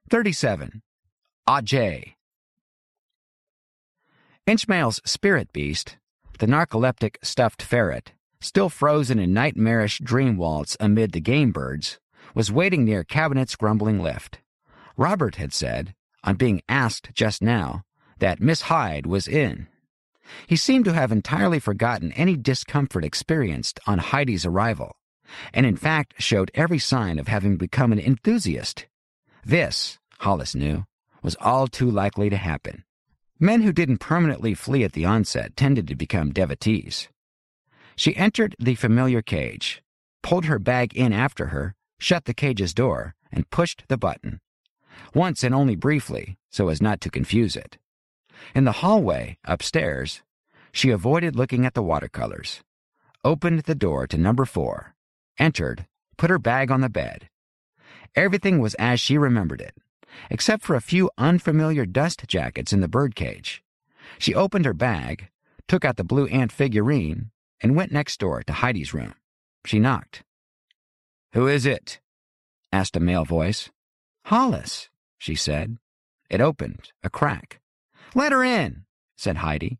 37. Ajay. Inchmael's spirit beast, the narcoleptic stuffed ferret, still frozen in nightmarish dream waltz amid the game birds, was waiting near Cabinet's grumbling lift. Robert had said, on being asked just now, that Miss Hyde was in. He seemed to have entirely forgotten any discomfort experienced on Heidi's arrival, and in fact showed every sign of having become an enthusiast. This, Hollis knew, was all too likely to happen. Men who didn't permanently flee at the onset tended to become devotees. She entered the familiar cage, pulled her bag in after her, shut the cage's door, and pushed the button. Once and only briefly, so as not to confuse it. In the hallway, upstairs, she avoided looking at the watercolors, opened the door to number 4, entered, put her bag on the bed. Everything was as she remembered it, except for a few unfamiliar dust jackets in the birdcage. She opened her bag, took out the blue ant figurine, and went next door to Heidi's room. She knocked. "Who is it?" asked a male voice. "Hollis," she said. It opened, a crack. "Let her in," said Heidi.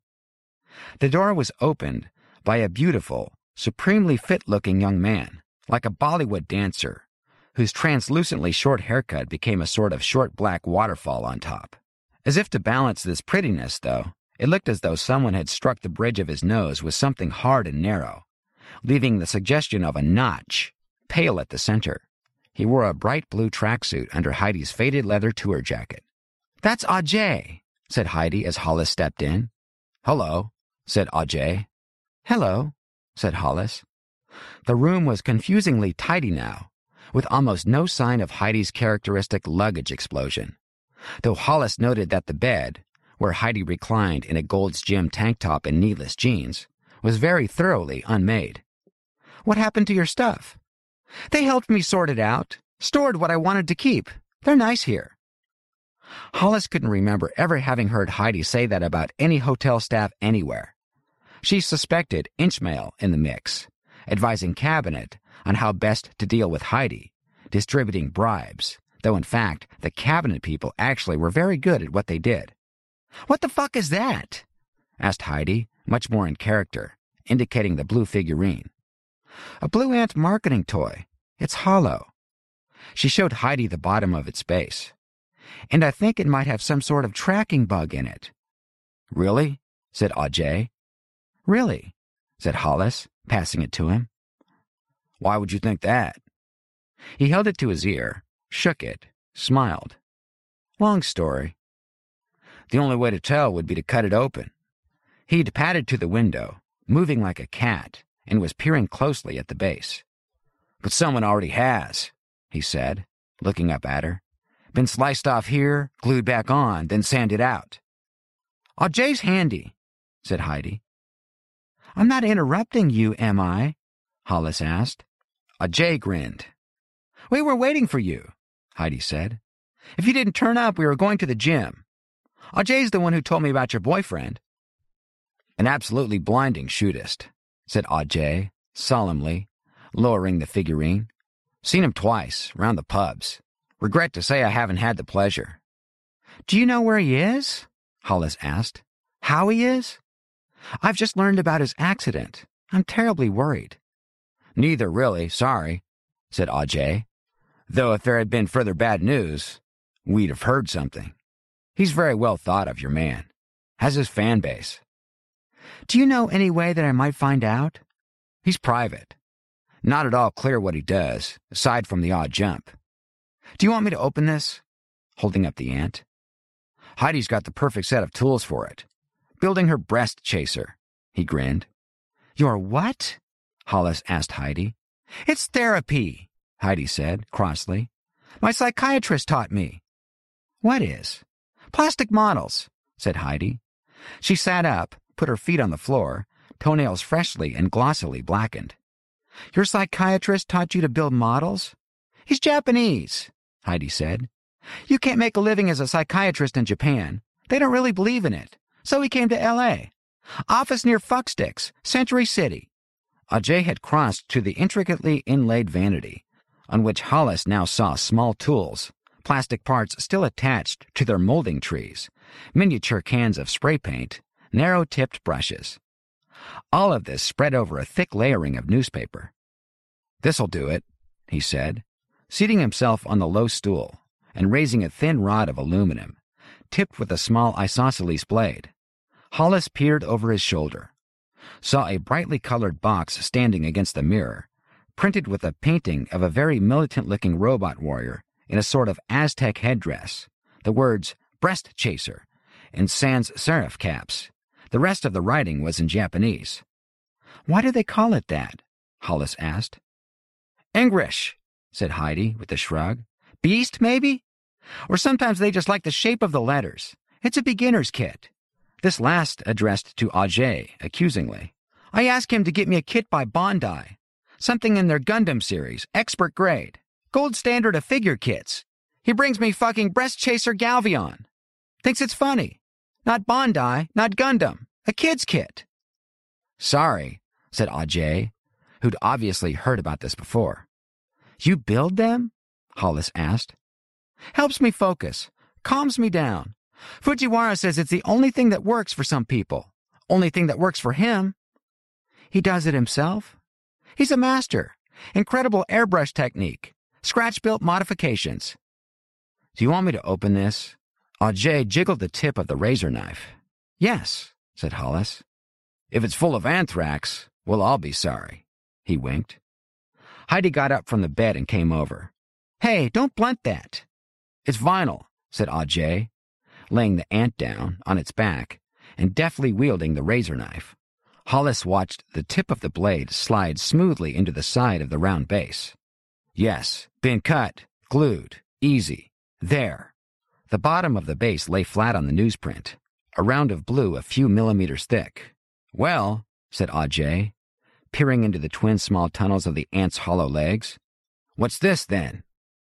The door was opened by a beautiful, supremely fit-looking young man, like a Bollywood dancer, whose translucently short haircut became a sort of short black waterfall on top. As if to balance this prettiness, though, it looked as though someone had struck the bridge of his nose with something hard and narrow, leaving the suggestion of a notch, pale at the center. He wore a bright blue tracksuit under Heidi's faded leather tour jacket. "That's Ajay," said Heidi as Hollis stepped in. "Hello," said Ajay. "Hello," said Hollis. The room was confusingly tidy now, with almost no sign of Heidi's characteristic luggage explosion, though Hollis noted that the bed, where Heidi reclined in a Gold's Gym tank top and needless jeans, was very thoroughly unmade. "What happened to your stuff?" "They helped me sort it out, stored what I wanted to keep. They're nice here." Hollis couldn't remember ever having heard Heidi say that about any hotel staff anywhere. She suspected Inchmael in the mix, advising Cabinet on how best to deal with Heidi, distributing bribes, though in fact the Cabinet people actually were very good at what they did. "What the fuck is that?" asked Heidi, much more in character, indicating the blue figurine. "A blue ant marketing toy. It's hollow." She showed Heidi the bottom of its base. "And I think it might have some sort of tracking bug in it." "Really?" said Ajay. "Really," said Hollis, passing it to him. "Why would you think that?" He held it to his ear, shook it, smiled. "Long story." "The only way to tell would be to cut it open." He'd padded to the window, moving like a cat, and was peering closely at the base. "But someone already has," he said, looking up at her. "Been sliced off here, glued back on, then sanded out." "Ajay's handy," said Heidi. "I'm not interrupting you, am I?" Hollis asked. Ajay grinned. "We were waiting for you," Heidi said. "If you didn't turn up, we were going to the gym. Ajay's the one who told me about your boyfriend." "An absolutely blinding shootist," said Ajay, solemnly, lowering the figurine. "Seen him twice, round the pubs. Regret to say I haven't had the pleasure." "Do you know where he is?" Hollis asked. "How he is?" "I've just learned about his accident. I'm terribly worried." "Neither, really, sorry," said Ajay. "Though if there had been further bad news, we'd have heard something. He's very well thought of, your man. Has his fan base." "Do you know any way that I might find out?" "He's private. Not at all clear what he does, aside from the odd jump. Do you want me to open this?" Holding up the ant. "Heidi's got the perfect set of tools for it. Building her breast chaser," he grinned. "Your what?" Hollis asked Heidi. "It's therapy," Heidi said, crossly. "My psychiatrist taught me." "What is?" "Plastic models," said Heidi. She sat up, put her feet on the floor, toenails freshly and glossily blackened. "Your psychiatrist taught you to build models?" "He's Japanese," Heidi said. "You can't make a living as a psychiatrist in Japan. They don't really believe in it. So he came to L.A. Office near Fucksticks, Century City." Ajay had crossed to the intricately inlaid vanity, on which Hollis now saw small tools, plastic parts still attached to their molding trees, miniature cans of spray paint, narrow-tipped brushes. All of this spread over a thick layering of newspaper. "This'll do it," he said, seating himself on the low stool and raising a thin rod of aluminum, tipped with a small isosceles blade. Hollis peered over his shoulder, saw a brightly colored box standing against the mirror, printed with a painting of a very militant-looking robot warrior in a sort of Aztec headdress, the words "Breast Chaser" in sans serif caps. The rest of the writing was in Japanese. "Why do they call it that?" Hollis asked. "English," said Heidi with a shrug. "Beast, maybe? Or sometimes they just like the shape of the letters. It's a beginner's kit." This last addressed to Ajay, accusingly. "I asked him to get me a kit by Bandai. Something in their Gundam series, expert grade. Gold standard of figure kits. He brings me fucking Breast Chaser Galvion. Thinks it's funny. Not Bandai, not Gundam. A kid's kit." "Sorry," said Ajay, who'd obviously heard about this before. "You build them?" Hollis asked. "Helps me focus. Calms me down. Fujiwara says it's the only thing that works for some people. Only thing that works for him. He does it himself. He's a master. Incredible airbrush technique. Scratch-built modifications." "Do you want me to open this?" Ajay jiggled the tip of the razor knife. "Yes," said Hollis. "If it's full of anthrax, we'll all be sorry." He winked. Heidi got up from the bed and came over. "Hey, don't blunt that." "It's vinyl," said Ajay, laying the ant down on its back and deftly wielding the razor knife. Hollis watched the tip of the blade slide smoothly into the side of the round base. "Yes, been cut, glued, easy. There." The bottom of the base lay flat on the newsprint, a round of blue a few millimeters thick. "Well," said Ajay, peering into the twin small tunnels of the ant's hollow legs. "What's this, then?"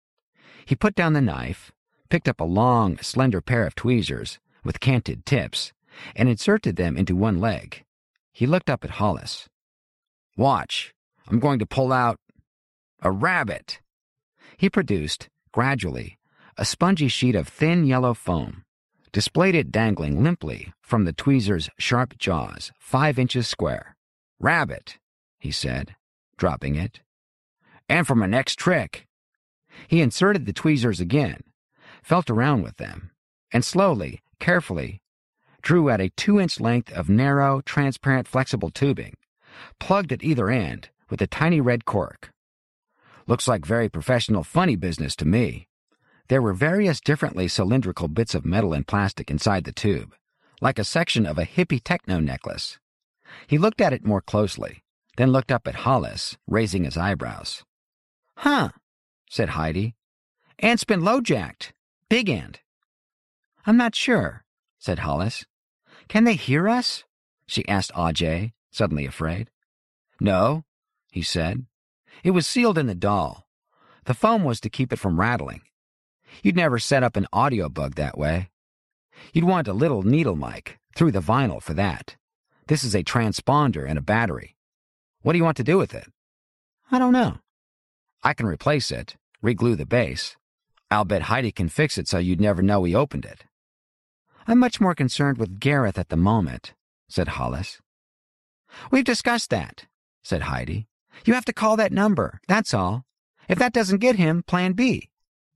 He put down the knife, picked up a long, slender pair of tweezers with canted tips, and inserted them into one leg. He looked up at Hollis. "Watch. I'm going to pull out a rabbit." He produced, gradually, a spongy sheet of thin yellow foam, displayed it dangling limply from the tweezer's sharp jaws, 5 inches square. "Rabbit," he said, dropping it. "And for my next trick." He inserted the tweezers again, felt around with them, and slowly, carefully, drew out a 2-inch length of narrow, transparent, flexible tubing, plugged at either end with a tiny red cork. "Looks like very professional funny business to me." There were various differently cylindrical bits of metal and plastic inside the tube, like a section of a hippie techno necklace. He looked at it more closely, then looked up at Hollis, raising his eyebrows. "Huh," said Heidi. "Ant's been low-jacked. Big Ant." "I'm not sure," said Hollis. "Can they hear us?" she asked Ajay, suddenly afraid. "No," he said. "It was sealed in the doll. The foam was to keep it from rattling. You'd never set up an audio bug that way. You'd want a little needle mic through the vinyl for that. This is a transponder and a battery. What do you want to do with it?" "I don't know." "I can replace it, reglue the base. I'll bet Heidi can fix it so you'd never know we opened it." "I'm much more concerned with Gareth at the moment," said Hollis. "We've discussed that," said Heidi. "You have to call that number, that's all. If that doesn't get him, plan B."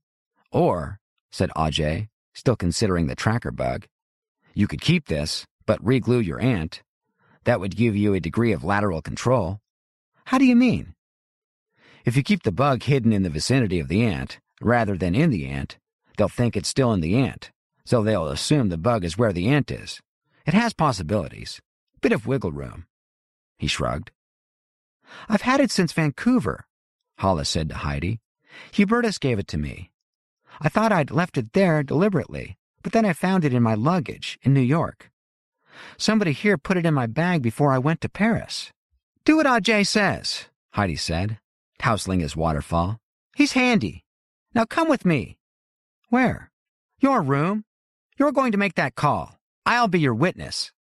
"Or," said Ajay, still considering the tracker bug, "you could keep this, but reglue your ant. That would give you a degree of lateral control." "How do you mean?" "If you keep the bug hidden in the vicinity of the ant, rather than in the ant, they'll think it's still in the ant, so they'll assume the bug is where the ant is. It has possibilities. Bit of wiggle room." He shrugged. "I've had it since Vancouver," Hollis said to Heidi. "Hubertus gave it to me. I thought I'd left it there deliberately, but then I found it in my luggage in New York. Somebody here put it in my bag before I went to Paris." "Do what Ajay says," Heidi said, tousling his waterfall. "He's handy. Now come with me." "Where?" "Your room. You're going to make that call. I'll be your witness."